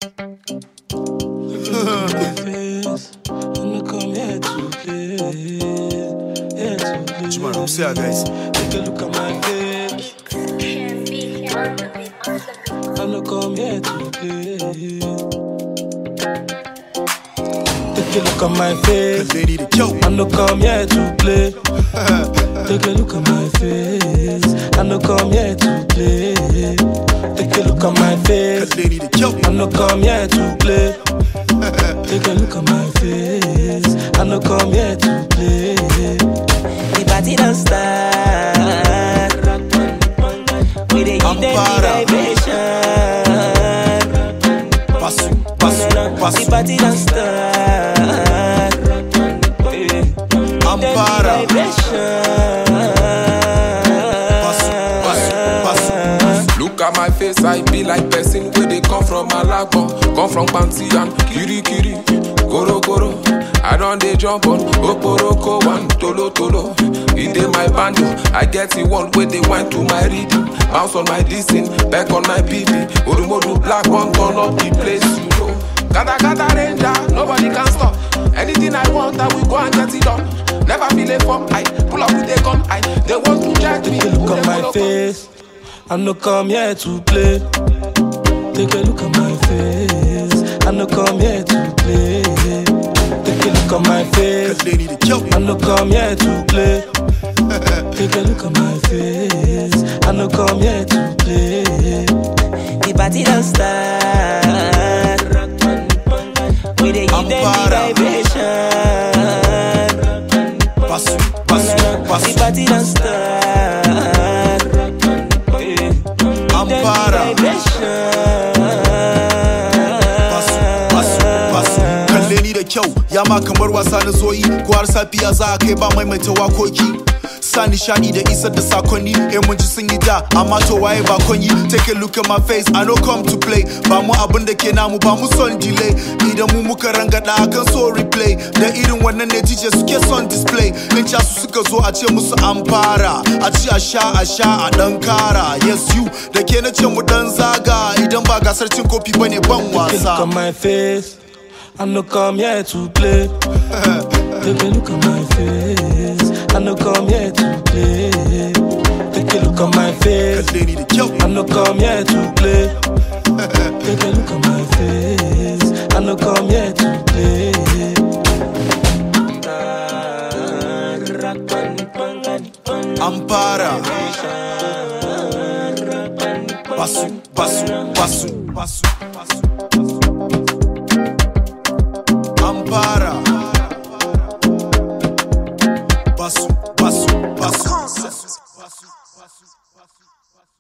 I'm saying, guys. Take a look at my face. I no come here to play. Take a look at my face. They need a kill. I no come here to play. Take a look at my face. I no come here to play. Take a look at my face. They need a kill. I no come here to play. Take a look at my face. I no come here to play. The party don't start. We dey give them the vibration. Pass. The party don't start. Ampara. Look at my face, I be like person where they come from Malabo, come from Panti and Kiri Kiri, Goro Goro. I don't they jump on Oporoko one Tolo Tolo. In dey my bando, I get the one where they went to my rhythm. Bounce on my dissing, back on my PP. Odumodu black one turn up the place, you know. Gata ranger, nobody can stop. Anything I want, I will go and get it done. Never feel a form, I pull up with a gun, they want to judge me. Take a look at my face. I no come here to play. Take a look at my face. I no come here to play. Take a look at my face. They need a kill. I no come here to play. Take a look at my face. I no come here to play. The party don't start. We dey give them the vibration. Pass. The party don't start. Ampara. Kalle ni da kyau, ya ma kamar wasa na zoyi. Ko har safiya za a kai ba maimaita wakoki. Sa nishadi da isar da sakonni. Mun ji sun yi da, amma to waye bakon yi. Take a look at my face, I no come to play. Ba mu abin da ke namu, ba mu son delay. Idan mu muka rangada akan so replay. Da irin wannan ne DJ suke son display. In casu suka zo a ce musu an fara. A ci a sha a dan kara. Yes you, da ke na ce mu dan zaga. Idan ba gasar cin kofi bane ban wasa. Take a look at my face. I no come here to play. Take a look at my face. I no come here to play. Take a look at my face. They need a kill. I no come here to play. Take a look at my face. I no come here to play. Ampara. Pasu. Ampara. Pasu.